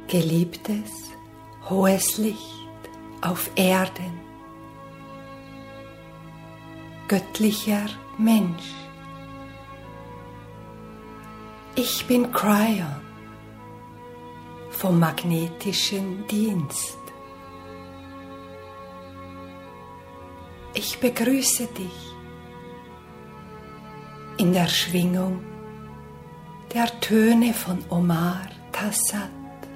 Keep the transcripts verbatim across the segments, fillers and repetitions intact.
Geliebtes, hohes Licht auf Erden, göttlicher Mensch. Ich bin Kryon vom magnetischen Dienst. Ich begrüße dich in der Schwingung der Töne von Omar Tassat.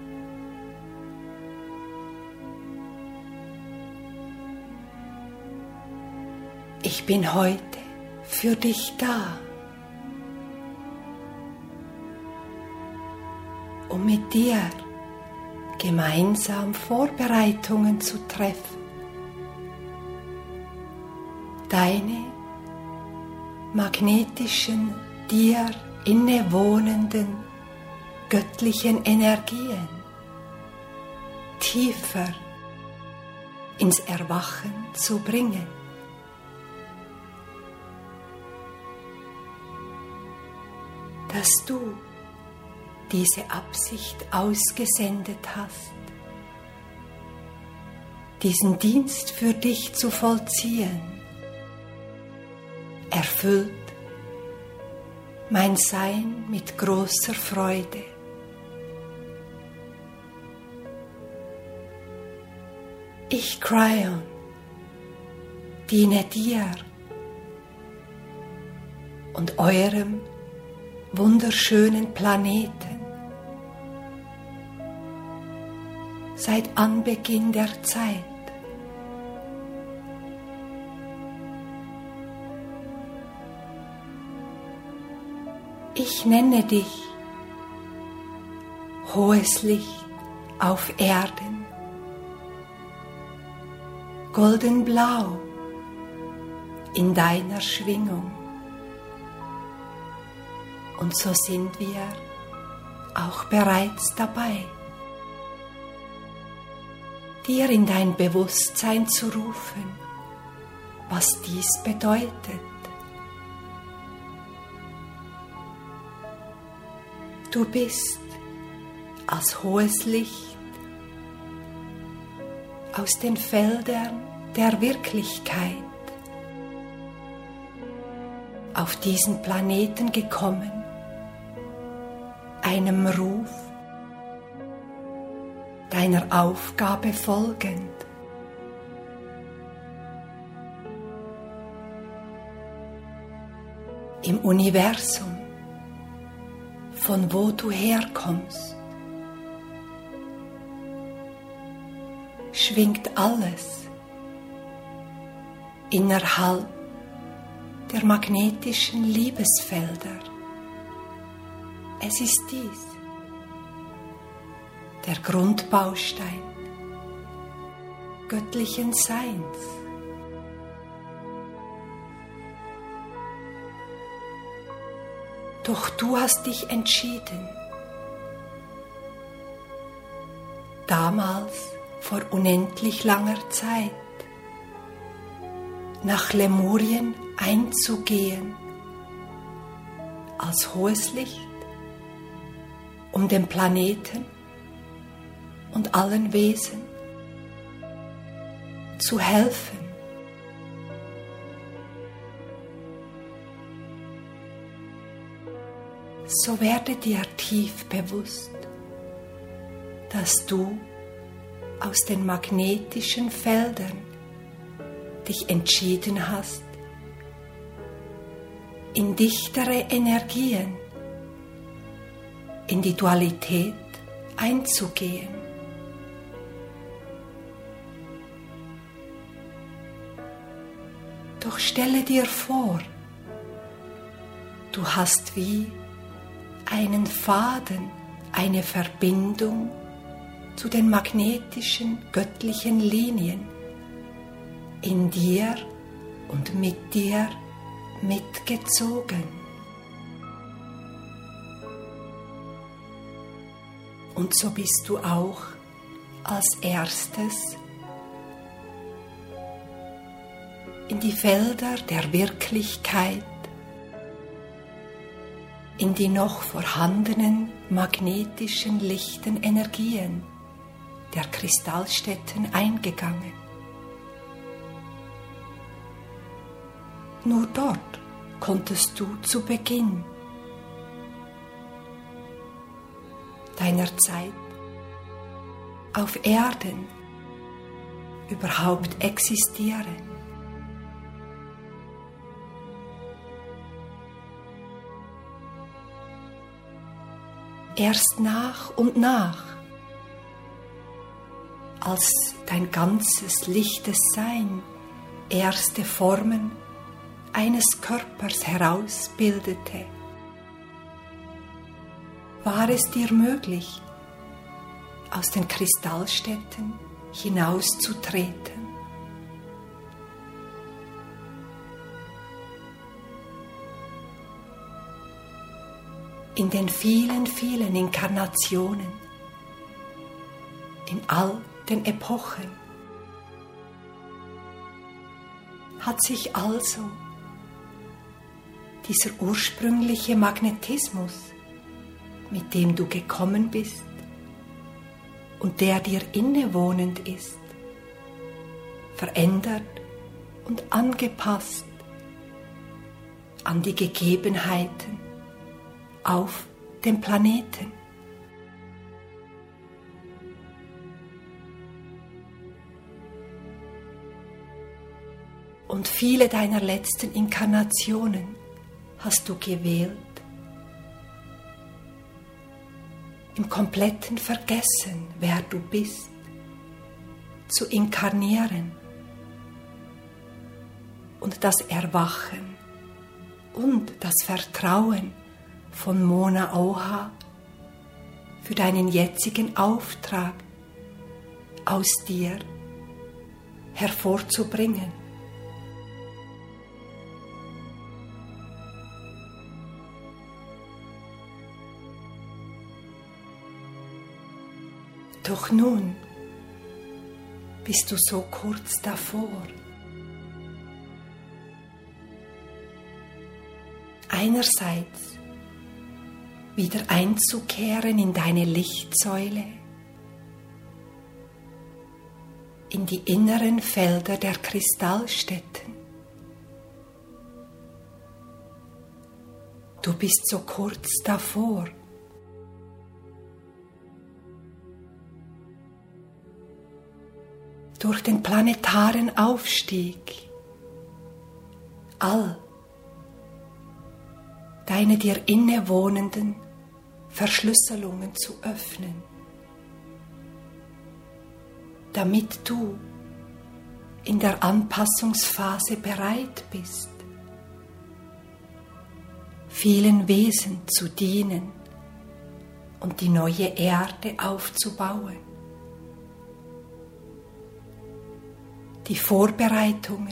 Ich bin heute für dich da, um mit dir gemeinsam Vorbereitungen zu treffen, deine magnetischen, dir innewohnenden göttlichen Energien tiefer ins Erwachen zu bringen. Dass du diese Absicht ausgesendet hast, diesen Dienst für dich zu vollziehen, erfüllt mein Sein mit großer Freude. Ich, Kryon, diene dir und eurem wunderschönen Planeten seit Anbeginn der Zeit. Ich nenne dich hohes Licht auf Erden, goldenblau in deiner Schwingung. Und so sind wir auch bereits dabei, dir in dein Bewusstsein zu rufen, was dies bedeutet. Du bist als hohes Licht aus den Feldern der Wirklichkeit auf diesen Planeten gekommen, einem Ruf deiner Aufgabe folgend. Im Universum, von wo du herkommst, schwingt alles innerhalb der magnetischen Liebesfelder. Es ist dies, der Grundbaustein göttlichen Seins. Doch du hast dich entschieden, damals vor unendlich langer Zeit nach Lemurien einzugehen als hohes Licht, um dem Planeten und allen Wesen zu helfen. So werde dir tief bewusst, dass du aus den magnetischen Feldern dich entschieden hast, in dichtere Energien, in die Dualität einzugehen. Doch stelle dir vor, du hast wie einen Faden, eine Verbindung zu den magnetischen, göttlichen Linien in dir und mit dir mitgezogen. Und so bist du auch als erstes in die Felder der Wirklichkeit in die noch vorhandenen magnetischen lichten Energien der Kristallstätten eingegangen. Nur dort konntest du zu Beginn deiner Zeit auf Erden überhaupt existieren. Erst nach und nach, als dein ganzes lichtes Sein erste Formen eines Körpers herausbildete, war es dir möglich, aus den Kristallstätten hinauszutreten. In den vielen, vielen Inkarnationen, in all den Epochen, hat sich also dieser ursprüngliche Magnetismus, mit dem du gekommen bist und der dir innewohnend ist, verändert und angepasst an die Gegebenheiten auf dem Planeten. Und viele deiner letzten Inkarnationen hast du gewählt, im kompletten Vergessen, wer du bist, zu inkarnieren und das Erwachen und das Vertrauen von Mona Oha für deinen jetzigen Auftrag aus dir hervorzubringen. Doch nun bist du so kurz davor, einerseits wieder einzukehren in deine Lichtsäule, in die inneren Felder der Kristallstätten. Du bist so kurz davor, durch den planetaren Aufstieg all deine dir innewohnenden Verschlüsselungen zu öffnen, damit du in der Anpassungsphase bereit bist, vielen Wesen zu dienen und die neue Erde aufzubauen. Die Vorbereitungen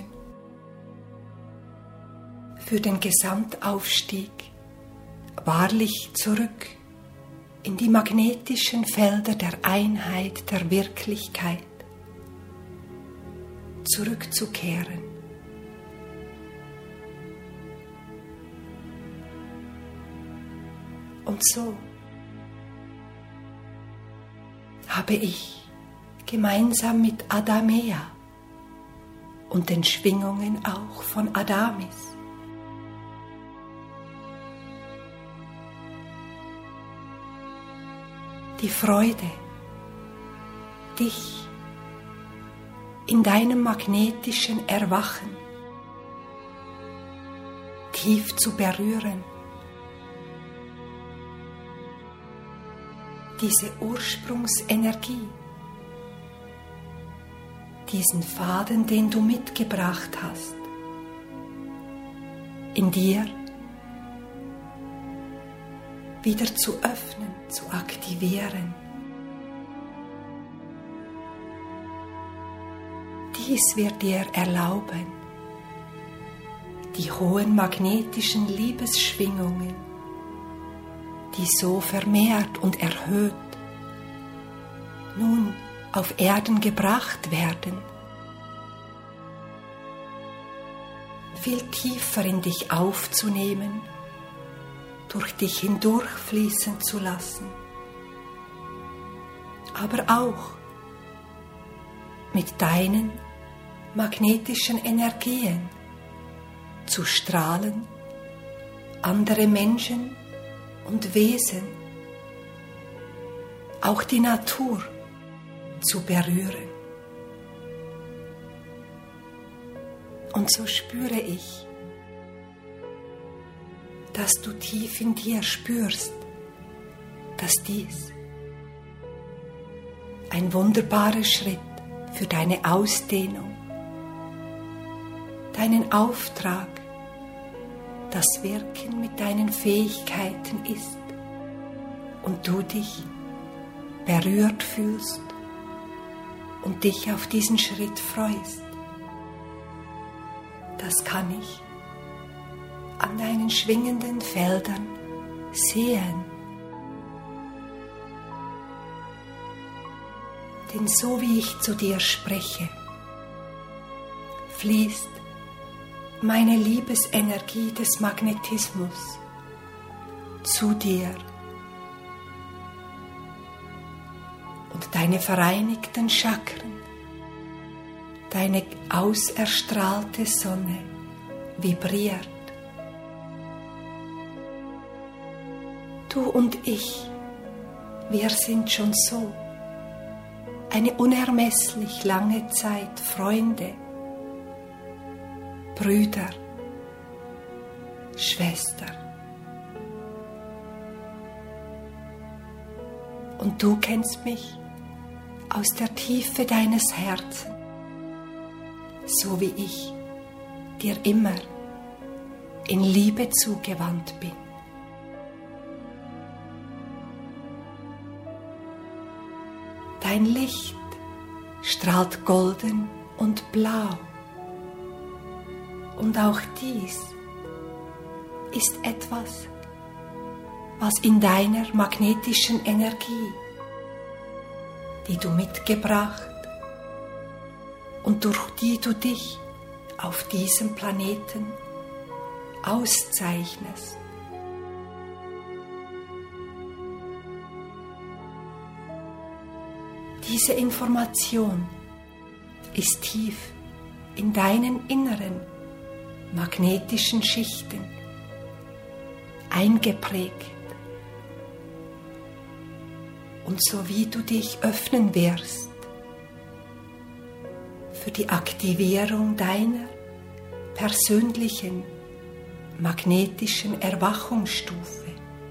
für den Gesamtaufstieg wahrlich zurück in die magnetischen Felder der Einheit der Wirklichkeit zurückzukehren. Und so habe ich gemeinsam mit Adamea und den Schwingungen auch von Adamis die Freude, dich in deinem magnetischen Erwachen tief zu berühren, diese Ursprungsenergie, diesen Faden, den du mitgebracht hast, in dir wieder zu öffnen, zu aktivieren. Dies wird dir erlauben, die hohen magnetischen Liebesschwingungen, die so vermehrt und erhöht nun auf Erden gebracht werden, viel tiefer in dich aufzunehmen durch dich hindurch fließen zu lassen, aber auch mit deinen magnetischen Energien zu strahlen, andere Menschen und Wesen, auch die Natur zu berühren. Und so spüre ich, dass du tief in dir spürst, dass dies ein wunderbarer Schritt für deine Ausdehnung, deinen Auftrag, das Wirken mit deinen Fähigkeiten ist und du dich berührt fühlst und dich auf diesen Schritt freust. Das kann ich an deinen schwingenden Feldern sehen. Denn so wie ich zu dir spreche, fließt meine Liebesenergie des Magnetismus zu dir und deine vereinigten Chakren, deine auserstrahlte Sonne vibriert. Du und ich, wir sind schon so eine unermesslich lange Zeit Freunde, Brüder, Schwester. Und du kennst mich aus der Tiefe deines Herzens, so wie ich dir immer in Liebe zugewandt bin. Dein Licht strahlt golden und blau. Und auch dies ist etwas, was in deiner magnetischen Energie, die du mitgebracht und durch die du dich auf diesem Planeten auszeichnest. Diese Information ist tief in deinen inneren magnetischen Schichten eingeprägt. Und so wie du dich öffnen wirst für die Aktivierung deiner persönlichen magnetischen Erwachungsstufe,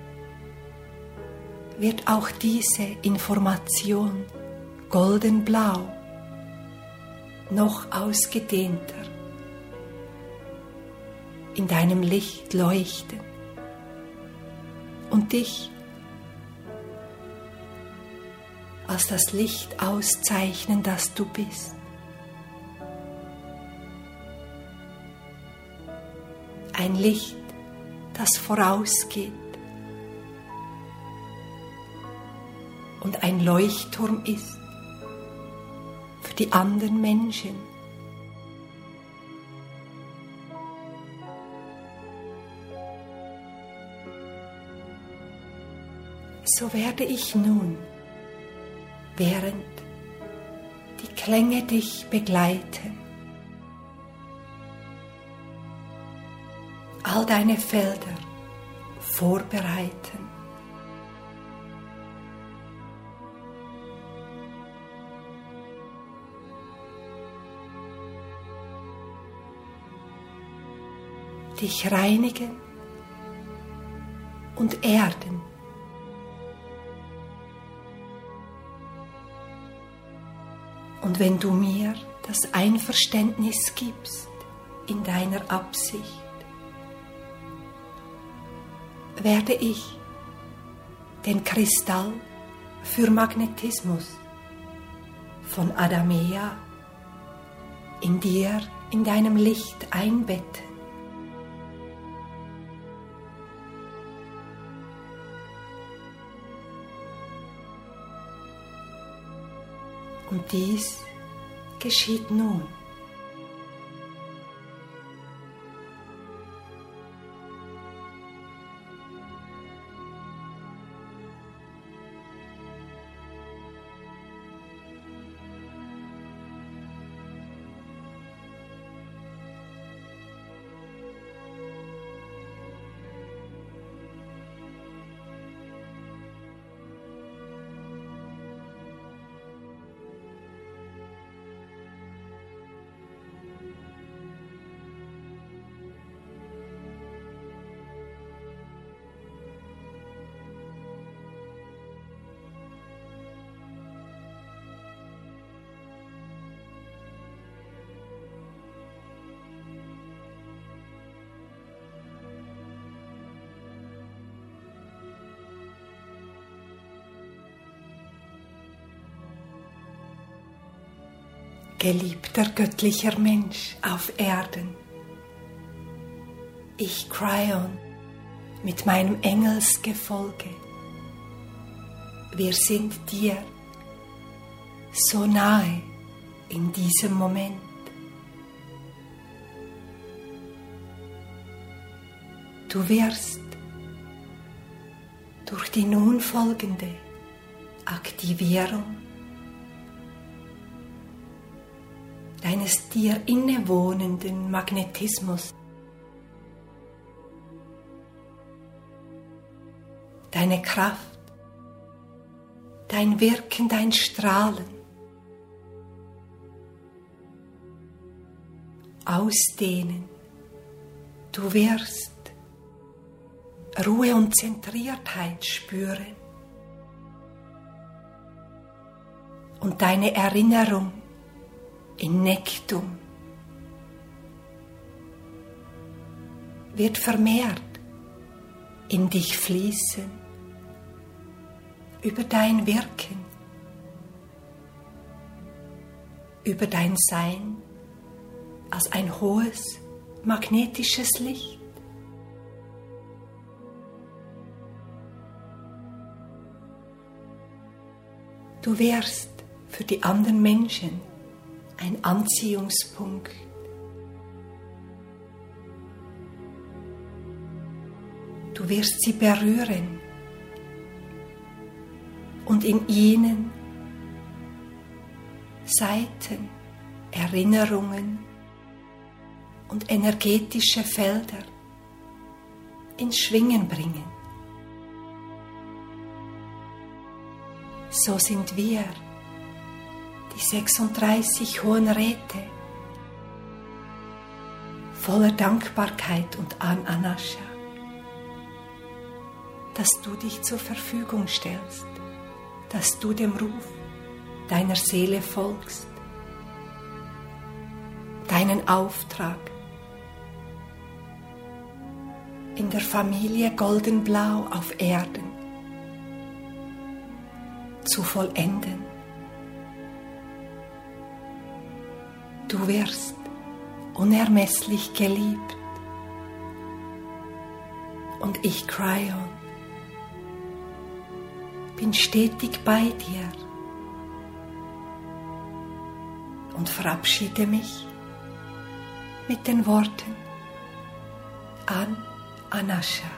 wird auch diese Information goldenblau noch ausgedehnter in deinem Licht leuchten und dich als das Licht auszeichnen, das du bist. Ein Licht, das vorausgeht und ein Leuchtturm ist für die anderen Menschen. So werde ich nun, während die Klänge dich begleiten, all deine Felder vorbereiten. Dich reinigen und erden. Und wenn du mir das Einverständnis gibst in deiner Absicht, werde ich den Kristall für Magnetismus von Adamea in dir, in deinem Licht einbetten. Und dies geschieht nun. geliebter göttlicher Mensch auf Erden. Ich, Kryon, mit meinem Engelsgefolge, wir sind dir so nahe in diesem Moment. Du wirst durch die nun folgende Aktivierung deines dir innewohnenden Magnetismus deine Kraft, dein Wirken, dein Strahlen ausdehnen. Du wirst Ruhe und Zentriertheit spüren und deine Erinnerung in Nektum wird vermehrt in dich fließen über dein Wirken, über dein Sein als ein hohes magnetisches Licht. Du wirst für die anderen Menschen ein Anziehungspunkt. Du wirst sie berühren und in ihnen Seiten, Erinnerungen und energetische Felder ins Schwingen bringen. So sind wir, die sechsunddreißig Hohen Räte, voller Dankbarkeit und an Anascha, dass du dich zur Verfügung stellst, dass du dem Ruf deiner Seele folgst, deinen Auftrag in der Familie Goldenblau auf Erden zu vollenden. Du wirst unermesslich geliebt und ich, Kryon, bin stetig bei dir und verabschiede mich mit den Worten an Anascha.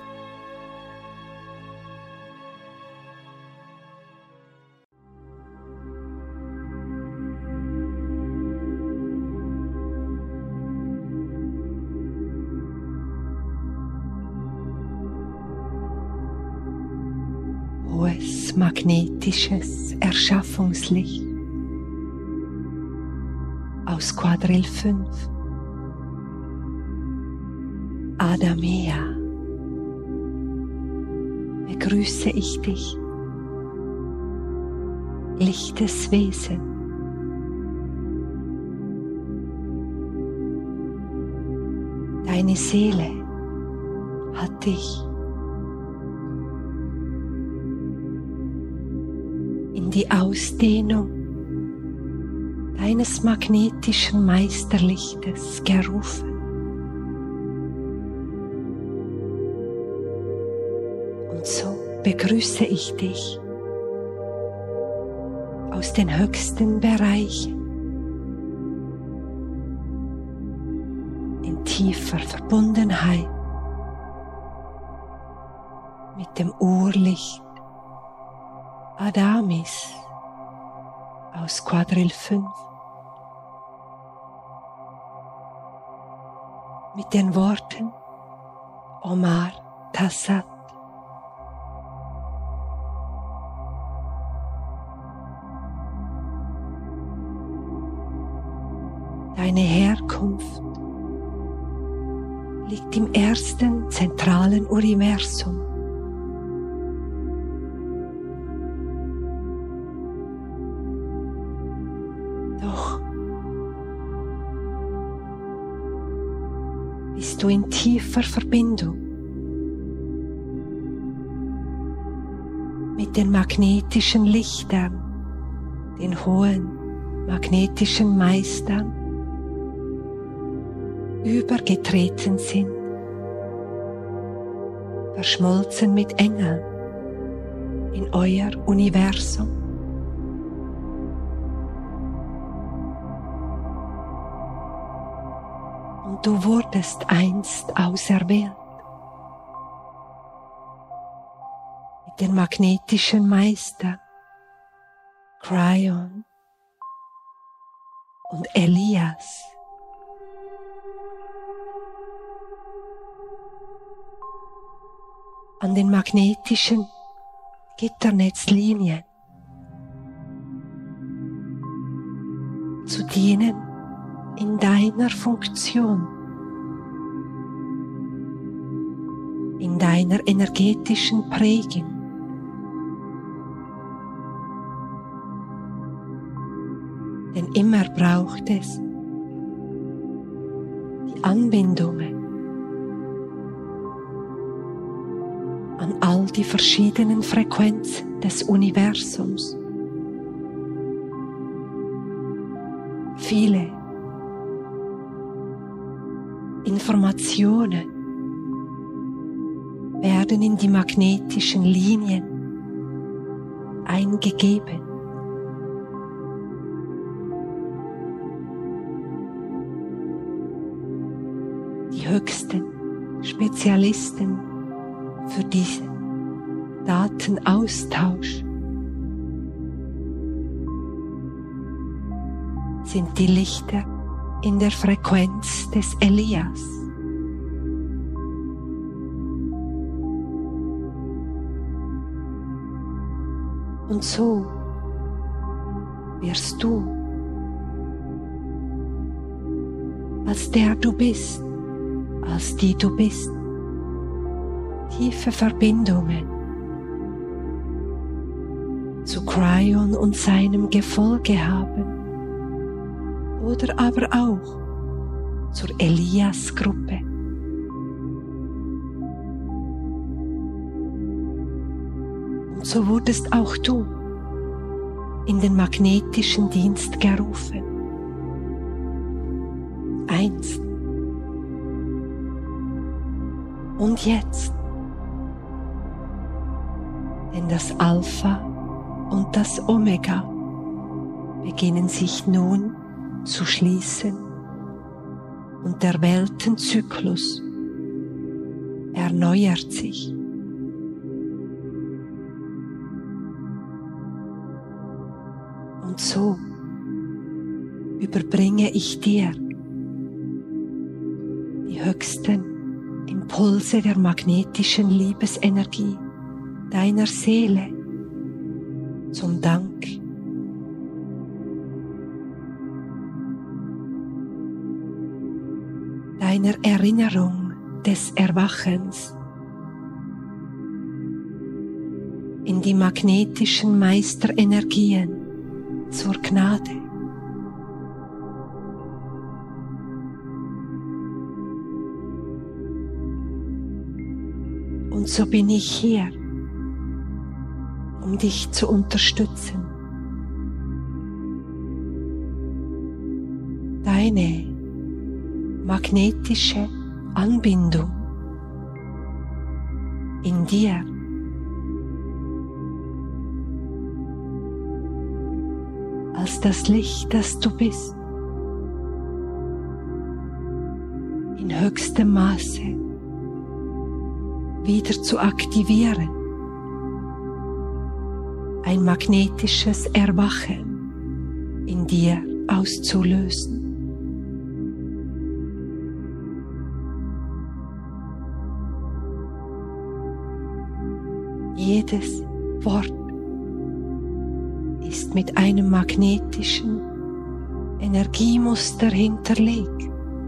Hohes magnetisches Erschaffungslicht aus Quadrill fünf. Adamea, begrüße ich dich, lichtes Wesen. Deine Seele hat dich in die Ausdehnung deines magnetischen Meisterlichtes gerufen. Und so begrüße ich dich aus den höchsten Bereichen in tiefer Verbundenheit mit dem Urlicht Adamis aus Quadrill fünf. Mit den Worten Omar Tassat. Deine Herkunft liegt im ersten zentralen Universum. Doch bist du in tiefer Verbindung mit den magnetischen Lichtern, den hohen magnetischen Meistern übergetreten sind, verschmolzen mit Engeln in euer Universum. Und du wurdest einst auserwählt, mit den magnetischen Meistern Kryon und Elias. An den magnetischen Gitternetzlinien zu dienen in deiner Funktion, in deiner energetischen Prägung. Denn immer braucht es die Anbindungen an all die verschiedenen Frequenzen des Universums. Viele Informationen werden in die magnetischen Linien eingegeben. Die höchsten Spezialisten für diesen Datenaustausch sind die Lichter in der Frequenz des Elias. Und so wirst du, als der du bist, als die du bist, tiefe Verbindungen zu Kryon und seinem Gefolge haben oder aber auch zur Elias-Gruppe. Und so wurdest auch du in den magnetischen Dienst gerufen. Einst und jetzt. Denn das Alpha und das Omega beginnen sich nun zu schließen und der Weltenzyklus erneuert sich. Und so überbringe ich dir die höchsten Impulse der magnetischen Liebesenergie deiner Seele zum Dank. Deiner Erinnerung des Erwachens in die magnetischen Meisterenergien zur Gnade. Und so bin ich hier, um dich zu unterstützen. Deine magnetische Anbindung in dir als das Licht, das du bist, in höchstem Maße wieder zu aktivieren, ein magnetisches Erwachen in dir auszulösen. Jedes Wort ist mit einem magnetischen Energiemuster hinterlegt.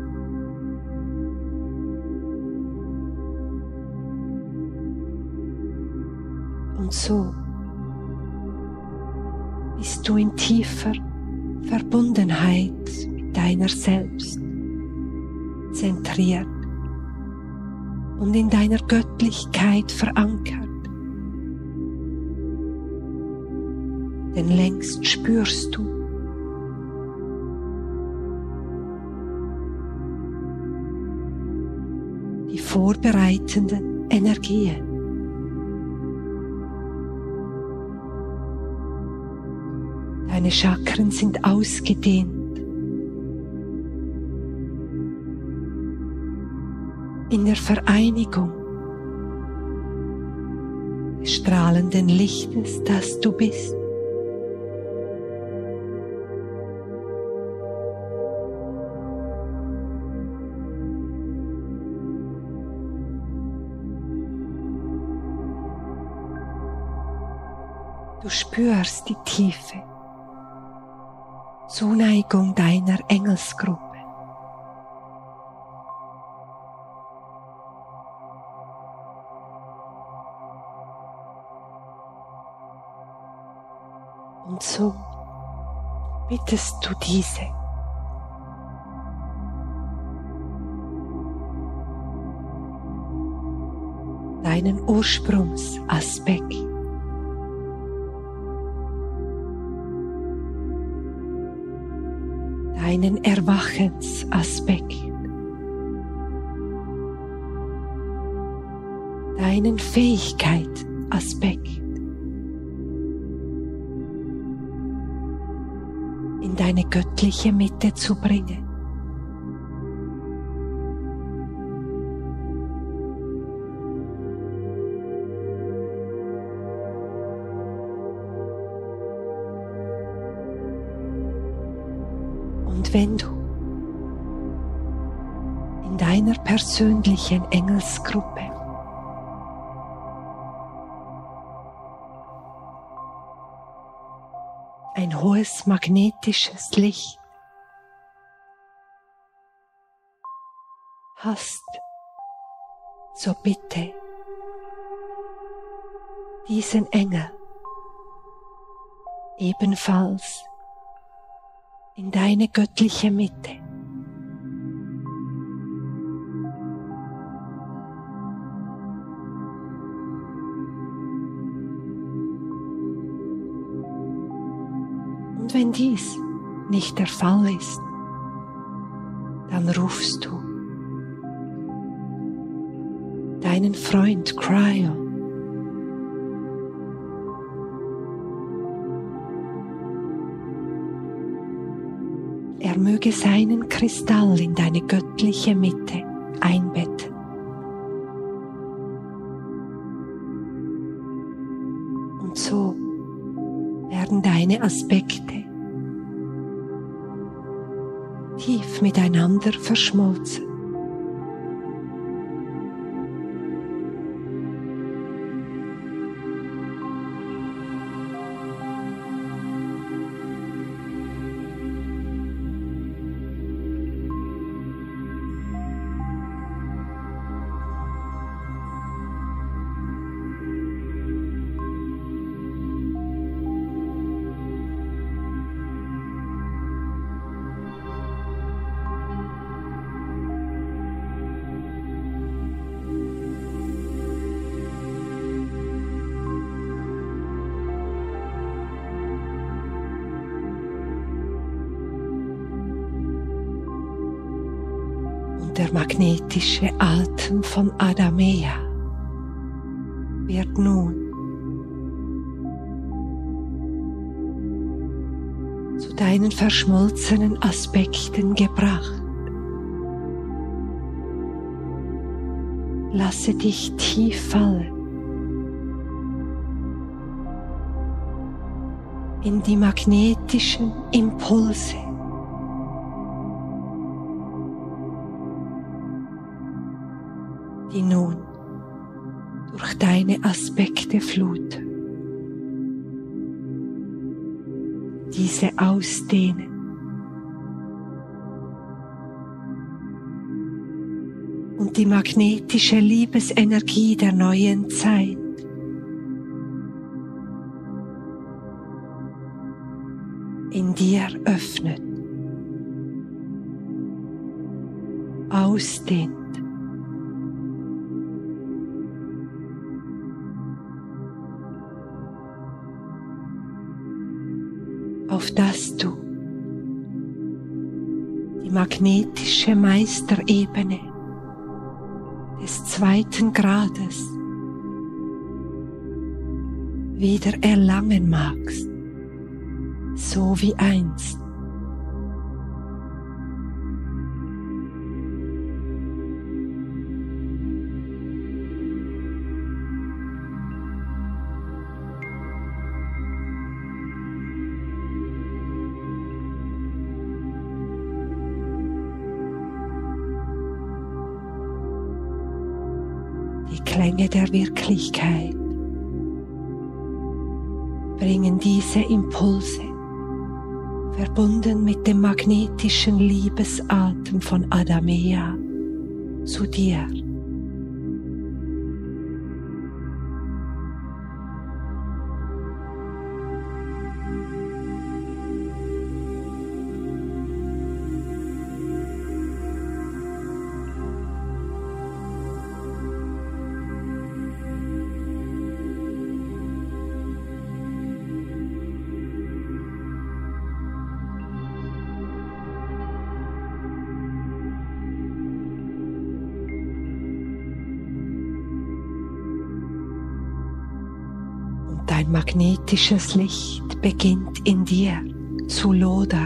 Und so bist du in tiefer Verbundenheit mit deiner selbst, zentriert und in deiner Göttlichkeit verankert. Denn längst spürst du vorbereitenden Energien. Deine Chakren sind ausgedehnt. In der Vereinigung des strahlenden Lichtes, das du bist. Du spürst die tiefe Zuneigung deiner Engelsgruppe. Und so bittest du diese deinen Ursprungsaspekt, deinen Erwachensaspekt, deinen Fähigkeitsaspekt in deine göttliche Mitte zu bringen. Und wenn du in deiner persönlichen Engelsgruppe ein hohes magnetisches Licht hast, so bitte diesen Engel ebenfalls in deine göttliche Mitte. Und wenn dies nicht der Fall ist, dann rufst du deinen Freund Cryo Er möge seinen Kristall in deine göttliche Mitte einbetten. Und so werden deine Aspekte tief miteinander verschmolzen. Der magnetische Atem von Adamea wird nun zu deinen verschmolzenen Aspekten gebracht. Lasse dich tief fallen in die magnetischen Impulse, die nun durch deine Aspekte fluten, diese ausdehnen und die magnetische Liebesenergie der neuen Zeit in dir öffnet, ausdehnt. Auf dass du die magnetische Meisterebene des zweiten Grades wieder erlangen magst, so wie einst. Die Klänge der Wirklichkeit bringen diese Impulse, verbunden mit dem magnetischen Liebesatem von Adamea, zu dir. Dein magnetisches Licht beginnt in dir zu lodern.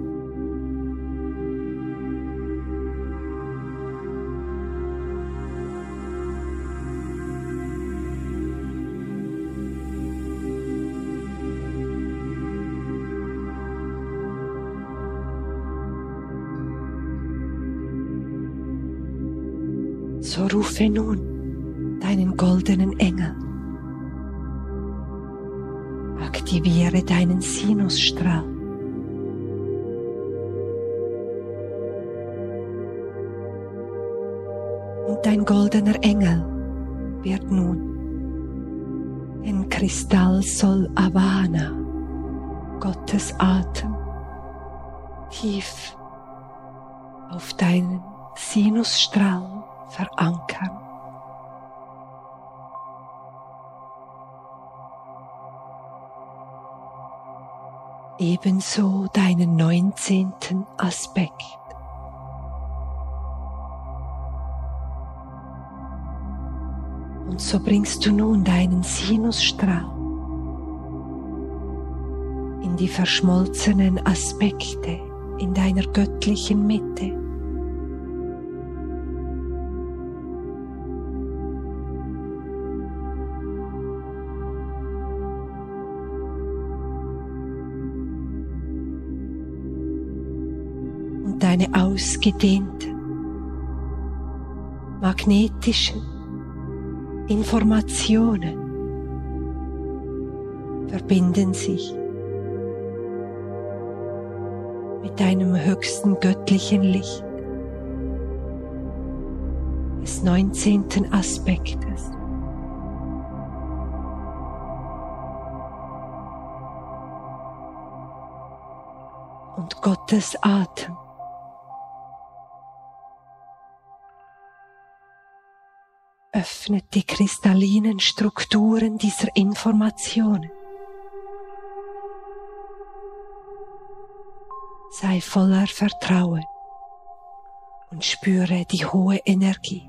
So rufe nun deinen goldenen Engel. Aktiviere deinen Sinusstrahl. Und dein goldener Engel wird nun den Kristall Sol Avana, Gottes Atem, tief auf deinen Sinusstrahl verankern. Ebenso deinen neunzehnten Aspekt. Und so bringst du nun deinen Sinusstrahl in die verschmolzenen Aspekte in deiner göttlichen Mitte. Deine ausgedehnten, magnetischen Informationen verbinden sich mit deinem höchsten göttlichen Licht des neunzehnten Aspektes. Und Gottes Atem öffnet die kristallinen Strukturen dieser Informationen. Sei voller Vertrauen und spüre die hohe Energie.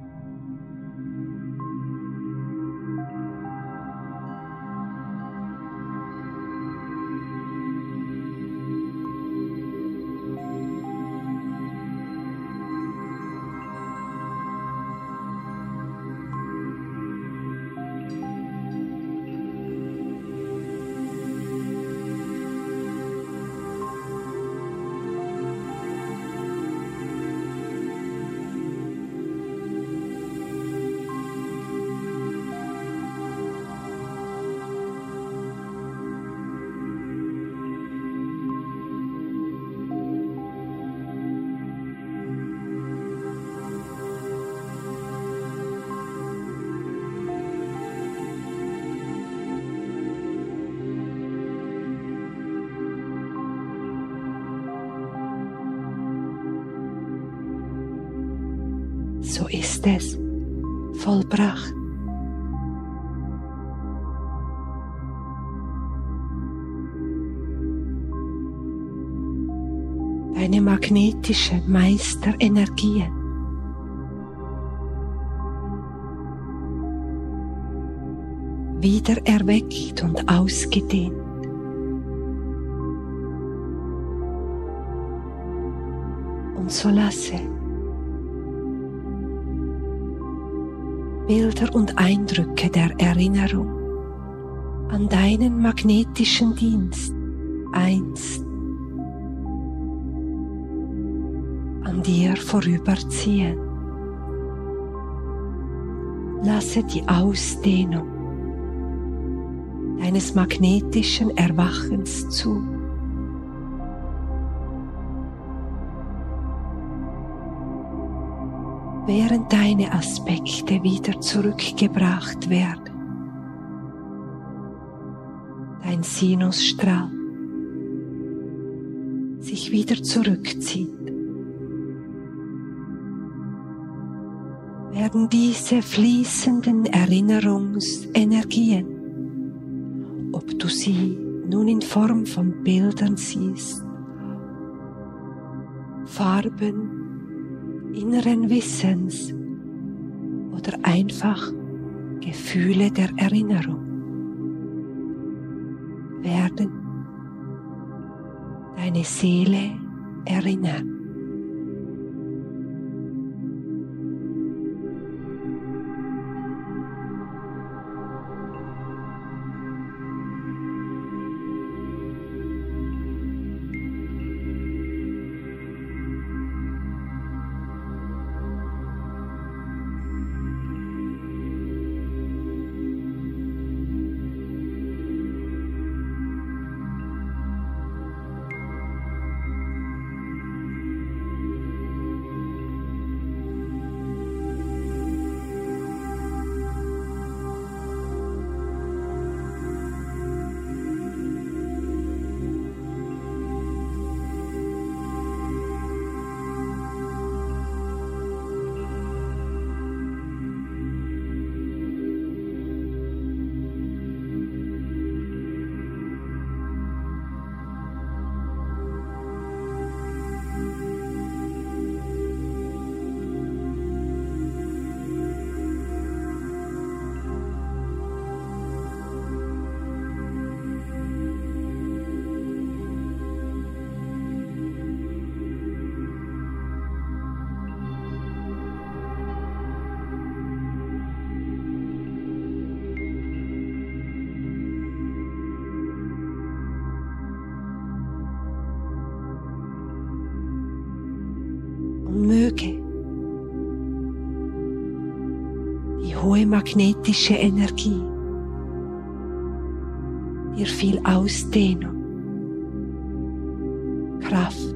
So ist es vollbracht. Deine magnetischen Meisterenergien wieder erweckt und ausgedehnt. Und so lasse Bilder und Eindrücke der Erinnerung an deinen magnetischen Dienst einst an dir vorüberziehen. Lasse die Ausdehnung deines magnetischen Erwachens zu. Während deine Aspekte wieder zurückgebracht werden. Dein Sinusstrahl sich wieder zurückzieht, werden diese fließenden Erinnerungsenergien, ob du sie nun in Form von Bildern siehst, Farben, inneren Wissens oder einfach Gefühle der Erinnerung, werden deine Seele erinnern. Und möge die hohe magnetische Energie dir viel Ausdehnung, Kraft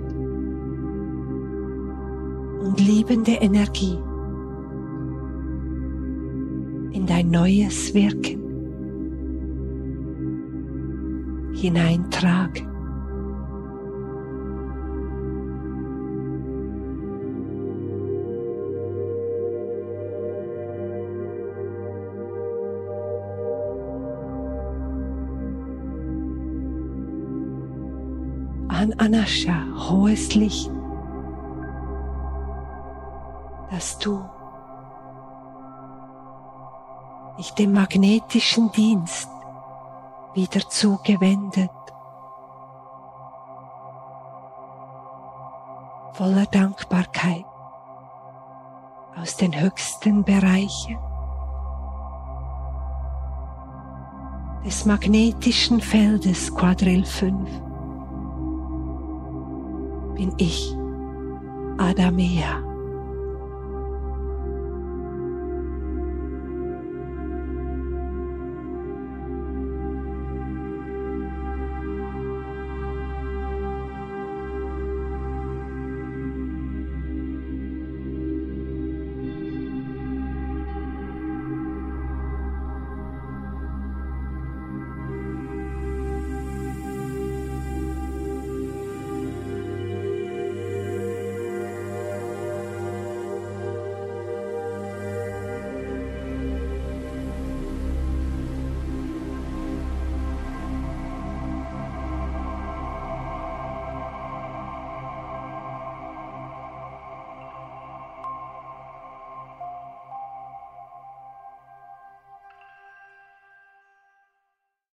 und liebende Energie in dein neues Wirken hineintragen. An Anascha, hohes Licht, dass du dich dem magnetischen Dienst wieder zugewendet, voller Dankbarkeit aus den höchsten Bereichen des magnetischen Feldes Quadrill fünf bin ich, Adamea.